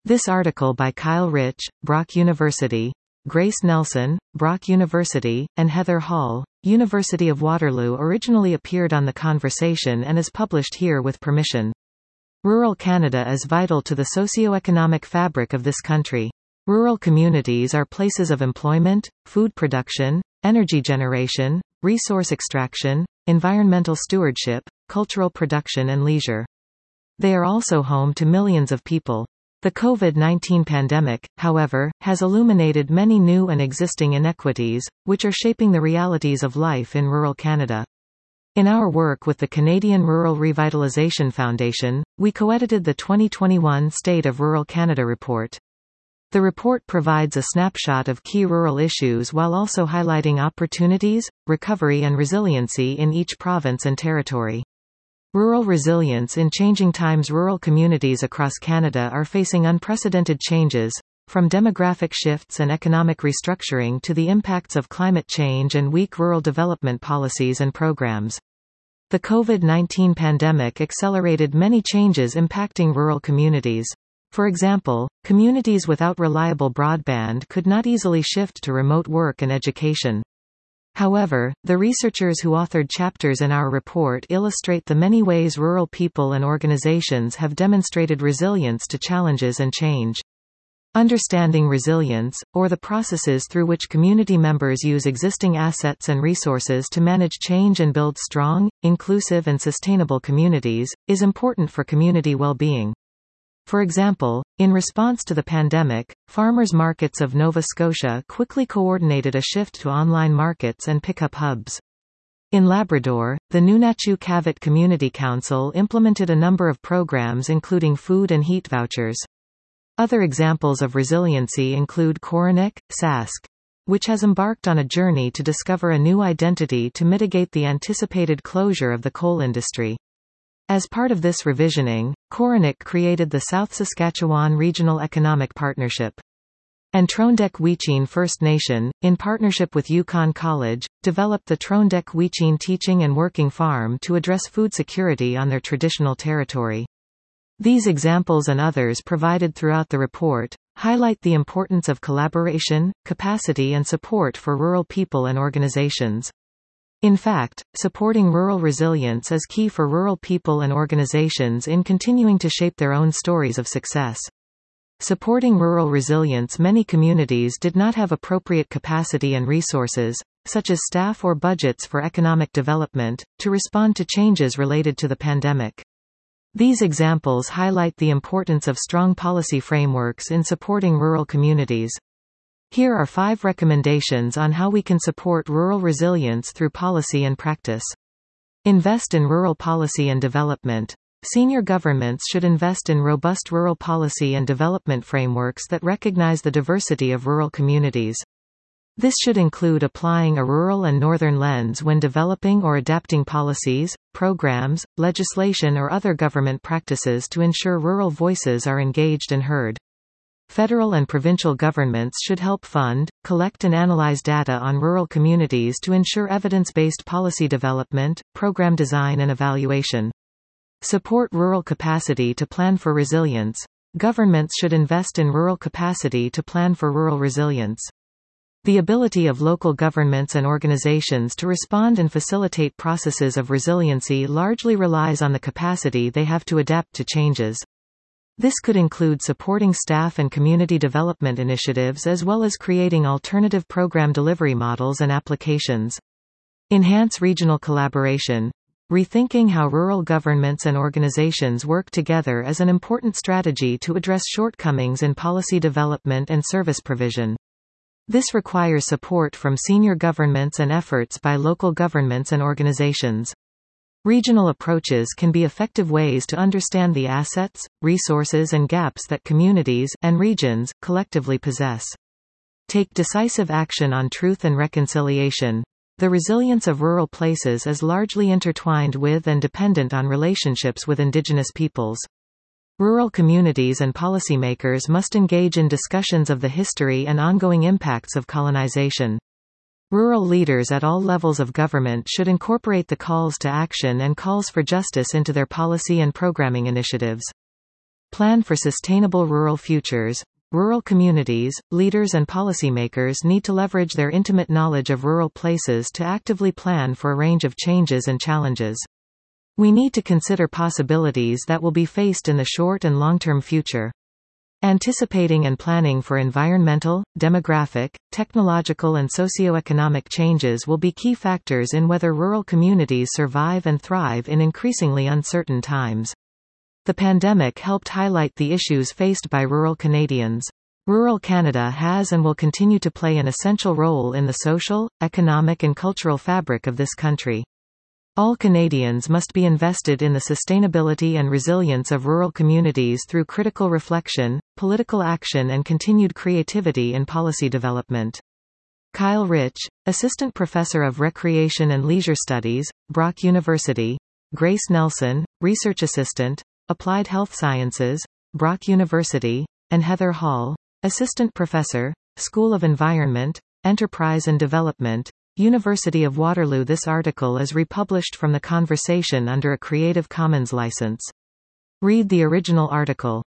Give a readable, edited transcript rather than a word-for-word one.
This article by Kyle Rich, Brock University, Grace Nelson, Brock University, and Heather Hall, University of Waterloo originally appeared on The Conversation and is published here with permission. Rural Canada is vital to the socio-economic fabric of this country. Rural communities are places of employment, food production, energy generation, resource extraction, environmental stewardship, cultural production and leisure. They are also home to millions of people. The COVID-19 pandemic, however, has illuminated many new and existing inequities, which are shaping the realities of life in rural Canada. In our work with the Canadian Rural Revitalization Foundation, we co-edited the 2021 State of Rural Canada report. The report provides a snapshot of key rural issues while also highlighting opportunities, recovery and resiliency in each province and territory. Rural resilience in changing times. Rural communities across Canada are facing unprecedented changes, from demographic shifts and economic restructuring to the impacts of climate change and weak rural development policies and programs. The COVID-19 pandemic accelerated many changes impacting rural communities. For example, communities without reliable broadband could not easily shift to remote work and education. However, the researchers who authored chapters in our report illustrate the many ways rural people and organizations have demonstrated resilience to challenges and change. Understanding resilience, or the processes through which community members use existing assets and resources to manage change and build strong, inclusive and sustainable communities, is important for community well-being. For example, in response to the pandemic, farmers' markets of Nova Scotia quickly coordinated a shift to online markets and pickup hubs. In Labrador, the Nunachu-Cavite Community Council implemented a number of programs including food and heat vouchers. Other examples of resiliency include Coronet, Sask, which has embarked on a journey to discover a new identity to mitigate the anticipated closure of the coal industry. As part of this revisioning, Coronet created the South Saskatchewan Regional Economic Partnership. And Trondek-Wechin First Nation, in partnership with Yukon College, developed the Trondek-Wechin Teaching and Working Farm to address food security on their traditional territory. These examples and others provided throughout the report highlight the importance of collaboration, capacity and support for rural people and organizations. In fact, supporting rural resilience is key for rural people and organizations in continuing to shape their own stories of success. Supporting rural resilience. Many communities did not have appropriate capacity and resources, such as staff or budgets for economic development, to respond to changes related to the pandemic. These examples highlight the importance of strong policy frameworks in supporting rural communities. Here are 5 recommendations on how we can support rural resilience through policy and practice. Invest in rural policy and development. Senior governments should invest in robust rural policy and development frameworks that recognize the diversity of rural communities. This should include applying a rural and northern lens when developing or adapting policies, programs, legislation or other government practices to ensure rural voices are engaged and heard. Federal and provincial governments should help fund, collect and analyze data on rural communities to ensure evidence-based policy development, program design and evaluation. Support rural capacity to plan for resilience. Governments should invest in rural capacity to plan for rural resilience. The ability of local governments and organizations to respond and facilitate processes of resiliency largely relies on the capacity they have to adapt to changes. This could include supporting staff and community development initiatives as well as creating alternative program delivery models and applications. Enhance regional collaboration. Rethinking how rural governments and organizations work together is an important strategy to address shortcomings in policy development and service provision. This requires support from senior governments and efforts by local governments and organizations. Regional approaches can be effective ways to understand the assets, resources and gaps that communities and regions collectively possess. Take decisive action on truth and reconciliation. The resilience of rural places is largely intertwined with and dependent on relationships with Indigenous peoples. Rural communities and policymakers must engage in discussions of the history and ongoing impacts of colonization. Rural leaders at all levels of government should incorporate the calls to action and calls for justice into their policy and programming initiatives. Plan for sustainable rural futures. Rural communities, leaders and policymakers need to leverage their intimate knowledge of rural places to actively plan for a range of changes and challenges. We need to consider possibilities that will be faced in the short and long-term future. Anticipating and planning for environmental, demographic, technological and socio-economic changes will be key factors in whether rural communities survive and thrive in increasingly uncertain times. The pandemic helped highlight the issues faced by rural Canadians. Rural Canada has and will continue to play an essential role in the social, economic and cultural fabric of this country. All Canadians must be invested in the sustainability and resilience of rural communities through critical reflection, political action and continued creativity in policy development. Kyle Rich, Assistant Professor of Recreation and Leisure Studies, Brock University; Grace Nelson, Research Assistant, Applied Health Sciences, Brock University; and Heather Hall, Assistant Professor, School of Environment, Enterprise and Development, University of Waterloo. This article is republished from The Conversation under a Creative Commons license. Read the original article.